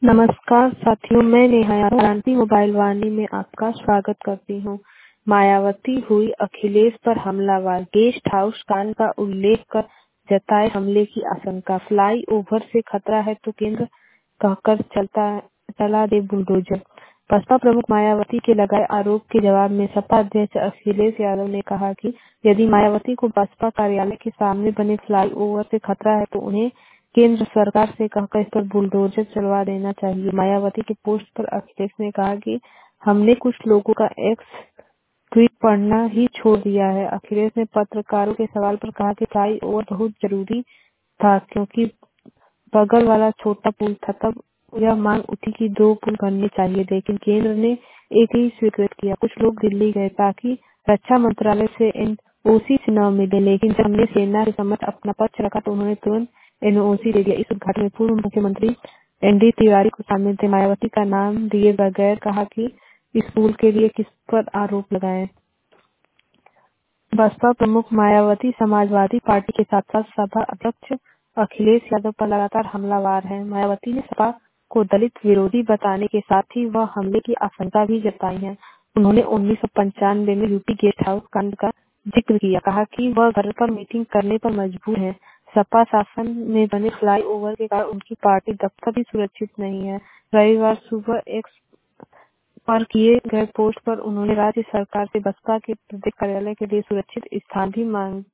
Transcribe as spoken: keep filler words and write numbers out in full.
नमस्कार साथियों, मैं नेहा क्रांति मोबाइल वाणी में आपका स्वागत करती हूँ। मायावती हुई अखिलेश पर हमलावर, गेस्ट हाउस कांड का उल्लेख कर जताए हमले की आशंका। फ्लाई ओवर से खतरा है तो केंद्र कहकर चलता चला दे बुलडोजर। बसपा प्रमुख मायावती के लगाए आरोप के जवाब में सपा अध्यक्ष अखिलेश यादव ने कहा कि यदि मायावती को बसपा कार्यालय के सामने बने फ्लाई ओवर से खतरा है तो उन्हें केंद्र सरकार से कहकर इस पर बुलडोजर चलवा देना चाहिए। मायावती के पोस्ट पर अखिलेश ने कहा कि हमने कुछ लोगों का एक्स ट्वीट पढ़ना ही छोड़ दिया है। अखिलेश ने पत्रकारों के सवाल पर कहा कि फ्लाई ओवर बहुत जरूरी था क्योंकि बगल वाला छोटा पुल था, तब यह मांग उठी कि दो पुल बनने चाहिए, लेकिन केंद्र ने एक ही स्वीकृत किया। कुछ लोग दिल्ली गए ताकि रक्षा मंत्रालय से एनओसी से न मिले, लेकिन जब हमने सेना के समक्ष अपना पक्ष रखा तो उन्होंने तुरंत एनओसी दे दिया। इस उद्घाटन में पूर्व मुख्यमंत्री एनडी तिवारी को शामिल थे। मायावती का नाम दिए बगैर कहा कि इस पुल के लिए किस पर आरोप लगाएं। बसपा प्रमुख मायावती समाजवादी पार्टी के साथ साथ सपा अध्यक्ष अखिलेश यादव पर लगातार हमलावर हैं। मायावती ने सपा को दलित विरोधी बताने के साथ ही वह हमले की आशंका भी जताई है। उन्होंने उन्नीस सौ पंचानवे में यूपी गेस्ट हाउस कांड का जिक्र किया, कहा कि वह घर पर मीटिंग करने पर मजबूर है। सपा शासन में बने फ्लाई ओवर के कारण उनकी पार्टी दफ्तर भी सुरक्षित नहीं है। रविवार सुबह एक्स पर किए गए पोस्ट पर उन्होंने राज्य सरकार से बसपा के प्रदेश कार्यालय के लिए सुरक्षित स्थान भी मांग